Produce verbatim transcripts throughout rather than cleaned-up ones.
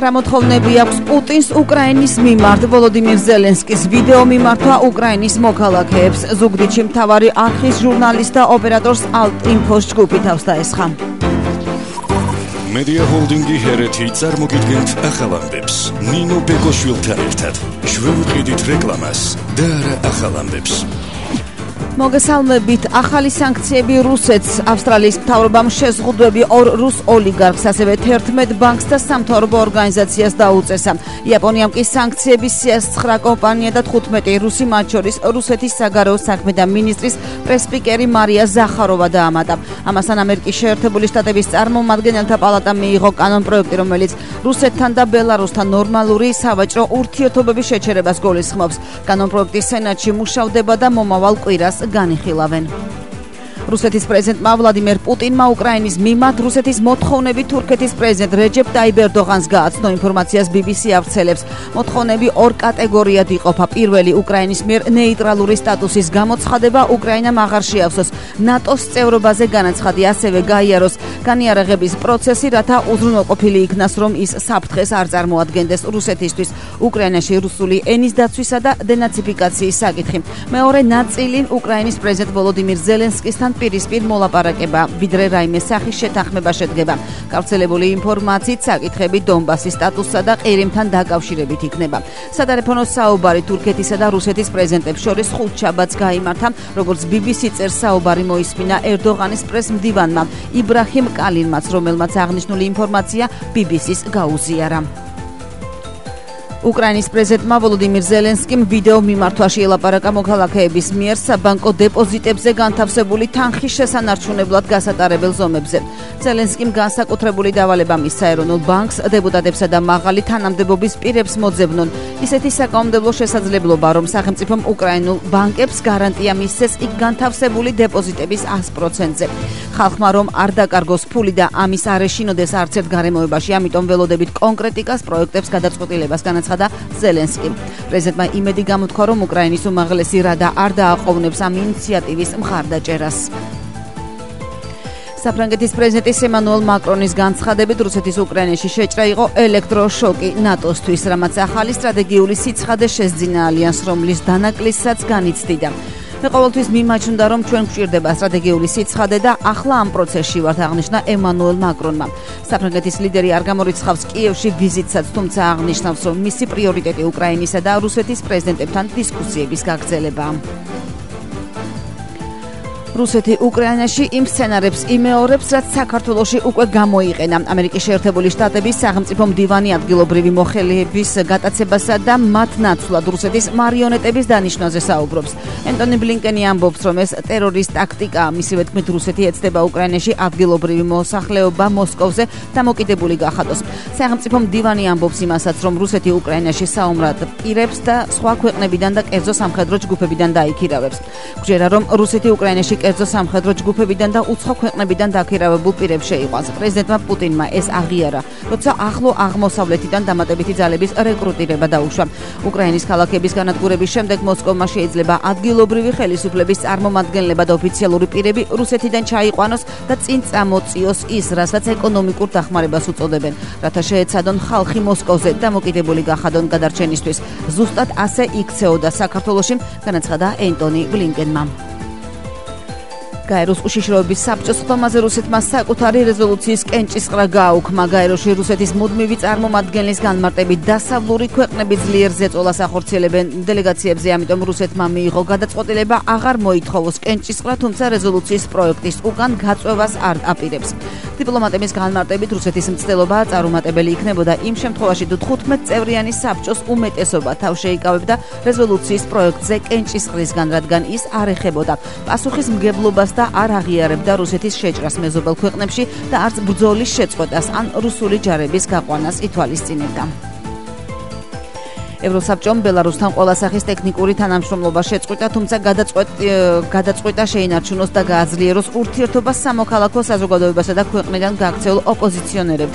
რა მოთხოვნები აქვს პუტინს უკრაინის მიმართ? ვოლოდიმირ ზელენსკის ვიდეო მიმართვა უკრაინის მოქალაქეებს. ზუგდიდში მთავარი არქის ჟურნალისტ და ოპერატორს ალტ-ინფოს ჯგუფი თავს დაესხა. მედია ჰოლდინგი ჰერეთი წარმოგიდგენთ ახალამდებს. ნინო ბეკოშვილთან ერთად შევუდგიდით რეკლამას და არა ახალამდებს. მოგესალმებით. ახალი სანქციები რუსეთს. ავსტრალიის მთავრობამ შეზღუდვები ორ რუს ოლიგარქს, ასევე თერთმეტ ბანკს და სამთავრობო ორგანიზაციას დაუწესა. იაპონიამ კი სანქციების სიას ცხრა კომპანია და თხუთმეტი რუსი, მათ შორის რუსეთის საგარეო საქმეთა მინისტრის პრესპიკერი მარია ზახაროვა დაამატა. ამასთან ამერიკის შეერთებული შტატების წარმომადგენელთა პალატამ მიიღო კანონპროექტი, რომელიც რუსეთთან და ბელარუსთან ნორმალური სავაჭრო ურთიერთობების შეჩერებას გულისხმობს. კანონპროექტი სენატში მუშავდება და მომავალ კვირას განიხილავენ. რუსეთის პრეზიდენტმა ვლადიმერ პუტინმა უკრაინის მიმართ რუსეთის მოთხოვნები თურქეთის პრეზიდენტ რეჯეპ ტაიპ ერდოღანს გააცნო. ინფორმაციას ბი ბი სი ავრცელებს. მოთხოვნები ორ კატეგორიად იყოფა. პირველი, უკრაინის მიერ ნეიტრალური სტატუსის გამოცხადება, უკრაინამ აღარ შეავსოს ნატოს წევრობაზე განაცხადი, ასევე გაიაროს განიარაღების პროცესი, რათა უზრუნველყოფილი იქნას, რომ ის საფრთხეს არ წარმოადგენდეს რუსეთისთვის. უკრაინაში რუსული ენის დაცვისა და დენაციფიკაციის საკითხი. მეორე ნაწილი, უკრაინის პრეზიდენტ ვოლოდიმირ ზელენსკისთან პირისპირ მოლაპარაკება, ვიდრე რაიმე სახის შეთანხმება შედგება. გავრცელებული ინფორმაციით საკითხები დონბასის სტატუსსა და ყირიმთან დაკავშირებით იქნება. სადარიფონო საუბარი თურქეთისა და რუსეთის პრეზიდენტებს შორის ხუთშაბათს გაიმართა. როგორც ბი ბი სი წერს, საუბარი მოისმინა ერდოღანის პრეს-მდივანმა იბრაჰიმ კალინმაც, რომელმაც აღნიშნული ინფორმაცია ბი ბი სის გაუზიარა. უკრაინის პრეზიდენტმა ვოლოდიმირ ზელენსკიმ ვიდეო მიმართვაში ელაპარაკა მოქალაქეების მიერ საბანკო დეპოზიტებზე განთავსებული თანხის შესანარჩუნებლად გასატარებელ ზომებზე. ზელენსკიმ განსაკუთრებული დავალება მისცა ეროვნულ ბანკს, დეპუტატებსა და მაღალი თანამდებობის პირებს მოძებნონ ისეთი საკანონმდებლო შესაძლებლობა, რომ სახელმწიფომ უკრაინულ ბანკებს გარანტია მისცეს იქ განთავსებული დეპოზიტების ას პროცენტზე. ხალხმა რომ არ დაკარგოს ფული და ამის არ ეშინოდეს არც ერთ გარემოებაში, ამიტომ ველოდებით კონკრეტიკას პროექტებს გადაწყვეტილებას განაცხადა და ზელენსკი. პრეზიდენტმა იმედი გამოთქვა, რომ უკრაინის უმაღლესი რადა არ დააყოვნებს ამ ინიციატივის მხარდაჭერას. საფრანგეთის პრეზიდენტის ემანუელ მაკრონის განცხადებით, რუსეთის უკრაინაში შეჭრა იყო ელექტროშოკი ნატოსთვის, რამაც ახალი სტრატეგიული სიცხადე შესძინა ალიანსს, რომლის დანაკლისსაც განიცდიდა. მე ყოველთვის მიმაჩნდა, რომ ჩვენ გვჭირდება სტრატეგიული სიცხადე და ახლა ამ პროცესში ვართ, აღნიშნა ემანუელ მაკრონმა. საფრანგეთის ლიდერი არ გამორიცხავს კიევში ვიზიტსაც, თუმცა აღნიშნავს, რომ მისი პრიორიტეტი უკრაინისა და რუსეთის პრეზიდენტებთან დისკუსიების გაგრძელებაა. რუსეთი უკრაინაში იმ სცენარებს იმეორებს, რაც საქართველოში უკვე გამოიყენა. ამერიკის შეერთებული შტატების სახელმწიფო მდივანი ადგილობრივი მოხელეების გატაცებასა და მათ ნაცვლად რუსეთის მარიონეტების დანიშვნაზე საუბრობს. ენტონი ბლინკენი ამბობს, რომ ეს ტერორის ტაქტიკაა. მისივე თქმით, რუსეთი ეცდება უკრაინაში ადგილობრივი მოსახლეობა მოსკოვზე დამოკიდებული გახადოს. სახელმწიფო მდივანი ამბობს იმასაც, რომ რუსეთი უკრაინაში საომრად პირებს და სხვა ქვეყნებიდან და კერძო სამხედრო ჯგუფებიდან დაიქირავებს. გვჯერა, რომ რუსეთი უკრაინაში კერძო სამხედრო ჯგუფებიდან და უცხო ქვეყნებიდან დაქირავებულ პირებს შეიყვანს. პრეზიდენტმა პუტინმა ეს აღიარა, როცა ახლო აღმოსავლეთიდან დამატებითი ძალების რეკრუტირება დაუშვა. უკრაინის ქალაქების განადგურების შემდეგ მოსკოვმა შეიძლება ადგილობრივი ხელისუფლების წარმომადგენლება და ოფიციალური პირები რუსეთიდან ჩაიყვანოს და წინ წამოწიოს ის, რასაც ეკონომიკურ დახმარებას უწოდებენ, რათა შეეცადონ ხალხი მოსკოვზე დამოკიდებული გახადონ გადარჩენისთვის. ზუსტად ასე იქცეოდა საქართველოში, განაცხადა ენტონი ბლინკენმა. გაეროს უშიშროების საბჭოს ხომაზე რუსეთმა საკუთარი რეზოლუციის კენჭისყრა გააუქმა. გაეროში რუსეთის მუდმივი წარმომადგენლის განმარტებით დასავლური ქვეყნები ძლიერ ზეწოლას ახორციელებენ დელეგაციებზე, ამიტომ რუსეთმა მიიღო გადაწყვეტილება აღარ მოითხოვოს კენჭისყრა, თუმცა რეზოლუციის პროექტის უკან გაწვევას არ აპირებს. დიპლომატების განმარტებით რუსეთის მცდელობა წარუმატებელი იქნებოდა იმ შემთხვევაში, თუ თხუთმეტ წევრიანი საბჭოს უმეტესობა თავს შეიკავებდა რეზოლუციის პროექტზე კენჭისყრისგან, რადგან ის არ ეხებოდა პასუხისმგებლობას და არ აღიარებდა რუსეთის შეჭრას მეზობელ ქვეყნებში და არც ბრძოლის შეწყვეტას ან რუსული ჯარების გაყვანას ითვალისწინებდა. ევროსაბჭომ ბელარუსთან ყველა სახის ტექნიკური თანამშრომლობა შეწყვიტა, თუმცა გადაწყვეტა შეინარჩუნოს და გააძლიეროს ურთიერთობა სამოქალაქო საზოგადოებასა და ქვეყნიდან გაქცეულ ოპოზიციონერებთან.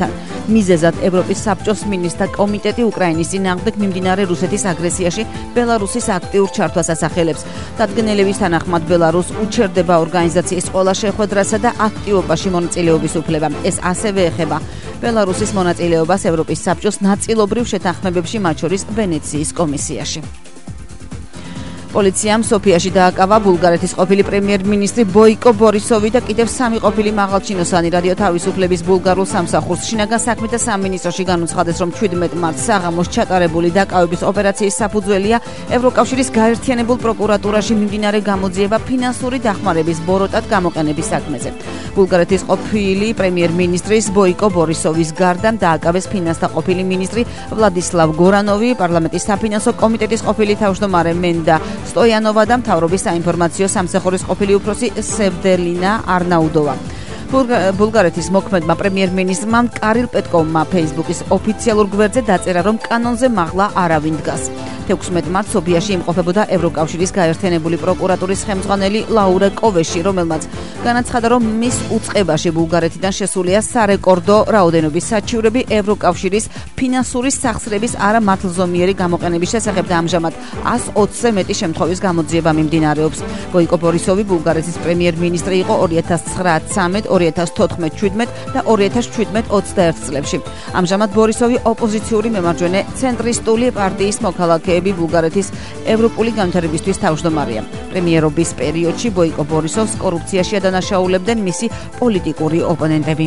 მიზეზად ევროპის საბჭოს მინისტრთა კომიტეტი უკრაინის წინააღმდეგ მიმდინარე რუსეთის აგრესიაში ბელარუსის აქტიურ ჩართვას ასახელებს. დადგენილების თანახმად ბელარუსს უჩერდება ორგანიზაციის ყველა შეხვედრასა და აქტივობაში მონაწილეობის უფლება. ეს ასევე ეხება ბელარუსის მონაწილეობას ევროპის საბჭოს ნაწილობრივ შეთანხმებებში, მათ შორის ვენეციის კომისიაში. პოლიციამ სოფიაში დააკავა ბულგარეთის ყოფილი პრემიერ-მინისტრი ბოიკო ბორისოვი და კიდევ სამი ყოფილი მაღალჩინოსანი. რადიო თავისუფლების ბულგარულ სამსახურს შინაგან საქმეთა სამინისტროში განუცხადეს, რომ ჩვიდმეტ მარტს საღამოს ჩატარებული დაკავების ოპერაციის საფუძველია ევროკავშირის გაერთიანებულ პროკურატურაში მიმდინარე გამოძიება ფინანსური დახმარების ბოროტად გამოყენების საქმეზე. ბულგარეთის ყოფილი პრემიერ-მინისტრის ბოიკო ბორისოვის გარდა დააკავეს ფინანსთა ყოფილი მინისტრი ვლადისლავ გორანოვი, პარლამენტის საფინანსო კომიტეტის ყოფილი თავმჯდომარე მენდა სტოიანოვა და მთავრობის საინფორმაციო სამსახურის ყოფილი უფროსი სევდელინა არნაუდოვა. ბულგარეთის მოქმედმა პრემიერ-მინისტრმა კარილ პეტკოვმა ფეისბუქის ოფიციალურ გვერდზე დაწერა, რომ კანონზე მაღლა არავინ დგას. თექვსმეტ მარტს სოფიაში იმყოფებოდა ევროკავშირის გაერთიანებული პროკურატურის ხელმძღვანელი ლაურა კოვეში, რომელმაც განაცხადა, რომ მის უწყებაში ბულგარეთიდან შესულია სარეკორდო რაოდენობის საჩივრები ევროკავშირის ფინანსური სახსრების არამართლზომიერი გამოყენების შესახებ და ამჟამად ას ოცზე მეტი შემთხვევის გამოძიება მიმდინარეობს. ბოიკო ბორისოვი ბულგარეთის პრემიერ-მინისტრი იყო ორი ათას ცხრა ცამეტ, ორი ათას თოთხმეტ შვიდმეტ და ორი ათას შვიდმეტ ოცდაერთ წლებში. ამჟამად ბორისოვი ოპოზიციური მემარჯვენე ცენტრისტული პარტიის მოქალაქე ბულგარეთის ევროპული განვითარებისთვის თავმჯდომარეა. პრემიერობის პერიოდში ბოიკო ბორისოვს კორუფციაში ადანაშაულებდნენ მისი პოლიტიკური ოპონენტები.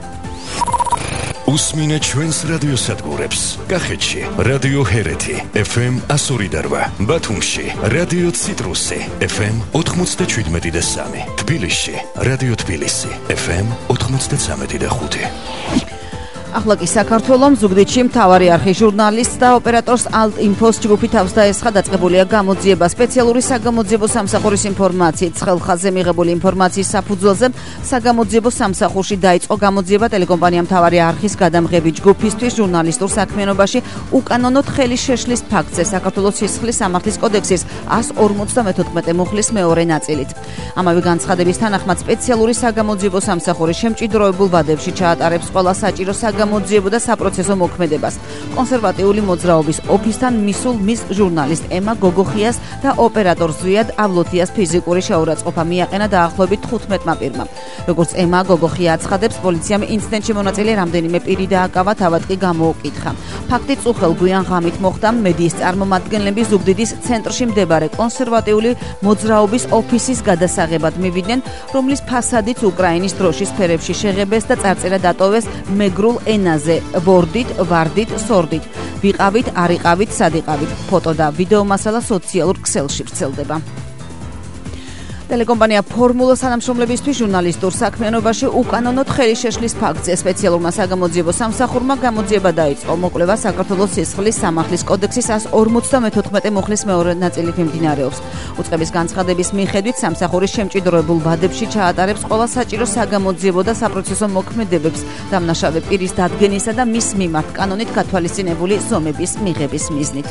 უსმინეთ ჩვენს რადიოსადგურებს. კახეთში რადიო ჰერეთი ეფ ემ εκατო ორი და რვა, ბათუმში რადიო ციტრუსი ეფ ემ ოთხმოცდაშვიდმეტი და სამი, თბილისში რადიო თბილისი ეფ ემ ოთხმოცდაცამეტი და ხუთი. ახლა კი საქართველოს ზუგდიდში მთავარი არხის ჟურნალისტს და ოპერატორს ალტ-ინფოს ჯგუფი თავს დაესხა დაწყებულია გამოძიება სპეციალური საგამოძიებო სამსახურის ინფორმაციით. ხელხაზზე მიღებული ინფორმაციის საფუძველზე საგამოძიებო სამსახურში დაიწყო გამოძიება ტელეკომპანია მთავარი არხის გადამღები ჯგუფისთვის ჟურნალისტურ საქმიანობაში უკანონოდ ხელის შეშლის ფაქტზე საქართველოს სისხლის სამართლის კოდექსის εκατს ორმოცდამეთოთხმეტე მუხლის მეორე ნაწილით. ამავე განცხადების თანახმად სპეციალური საგამოძიებო სამსახური შემჭიდროებულ ვადებში ჩაატარებს ყველა საჭირო გამოძიებო და საპროცესო მოქმედებას. კონსერვატიული მოძრაობის ოფისთან მისულ მის ჟურნალისტ ემა გოგოხიას და ოპერატორ ზვიად ავლოთიას ფიზიკური შეურაცხყოფა მიაყენა დაახლოებით თხუთმეტმა პირმა. როგორც ემა გოგოხია აცხადებს, პოლიციამ ინციდენტში მონაწილე რამდენიმე პირი დააკავა, თავად კი გამოუკითხა. ფაქტი წუხელ გვიან ღამით მოხდა მედიის წარმომადგენლები ზუგდიდის ცენტრში მდებარე კონსერვატიული მოძრაობის ოფისის გადასაღებად მივიდნენ, რომლის ფასადიც უკრაინის დროშის ფერებში შეღებეს და წარწერა დატოვეს მეგრულ ენაზე ვორდით, ვარდით, სორდით. ვიყავით, არიყავით, სადიყავით. ფოტო და ვიდეო მასალა სოციალურ ქსელში ვრცელდება. ტელეკომპანია ფორმულა თანამშრომლებისთვის ჟურნალისტურ საქმიანობაში უკანონოდ ხელის შეშლის ფაქტზე სპეციალურმა საგამოძიებო სამსახურმა გამოძიება დაიწყო. მოკვლევა საქართველოს სისხლის სამართლის კოდექსის εκατს ორმოცდამეთოთხმეტე მუხლის მეორე ნაწილით მიმდინარეობს. უწყების განცხადების მიხედვით სამსახურის შემჭიდროებულ ვადებში ჩაატარებს ყველა საჭირო საგამოძიებო და საპროცესო მოქმედებებს დამნაშავე პირის დადგენისა და მის მიმართ კანონით გათვალისწინებული ზომების მიღების მიზნით.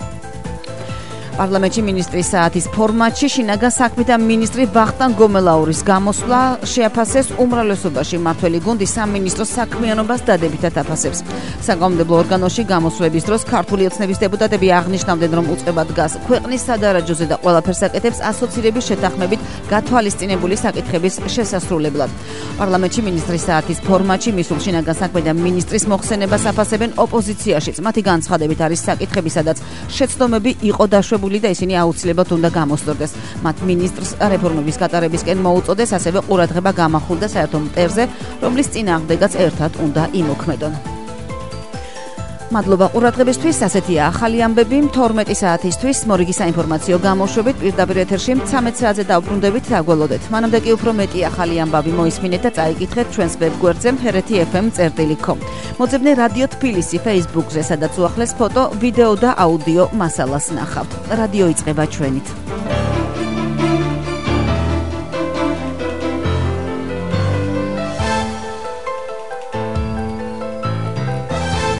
პარლამენტში მინისტრის საათის ფორმატში შინაგან საქმეთა მინისტრი ვახტანგ გომელაურის გამოსვლა შეაფასეს უმრავლესობაში მმართველი გუნდი სამინისტროს საქმიანობას დადებითად აფასებს. საკანონმდებლო ორგანოში გამოსვლების დროს ქართული ოცნების დეპუტატები აღნიშნავდნენ, რომ უწყება დგას ქვეყნის სადარაჯოზე და ყველაფერს აკეთებს ასოცირების შეთანხმებით გათვალისწინებული საკითხების შესასრულებლად. პარლამენტში მინისტრის საათის ფორმატში მისულ შინაგან საქმეთა მინისტრის მოხსენებას აფასებენ ოპოზიციაშიც. მათი განცხადებით არის საკითხები, სადაც შეცდომები იყო დაშვებული და ისინი აუცილებლად უნდა გამოსწორდეს. მათ მინისტრს რეფორმების გატარებისკენ მოუწოდეს, ასევე ყურადღება გამახვილდა საერთო მტერზე, რომლის წინააღმდეგაც ერთად უნდა იმოქმედონ. მადლობა ყურადღებისთვის. ასეთია ახალი ამბები თორმეტი საათისთვის. მორიგი საინფორმაციო გამოშვებით პირდაპირ ეთერში ცამეტ საათზე დავბრუნდებით. დაგველოდეთ. მანამდე კი უფრო მეტი ახალი ამბავი მოისმინეთ და წაიკითხეთ ჩვენს ვებგვერდზე ჰერეთი ეფ ემ წერტილი კომ. მოძებნე რადიო თბილისი Facebook-ზე, სადაც უახლეს ფოტო, ვიდეო და აუდიო მასალას ნახავთ. რადიო იწყება ჩვენით.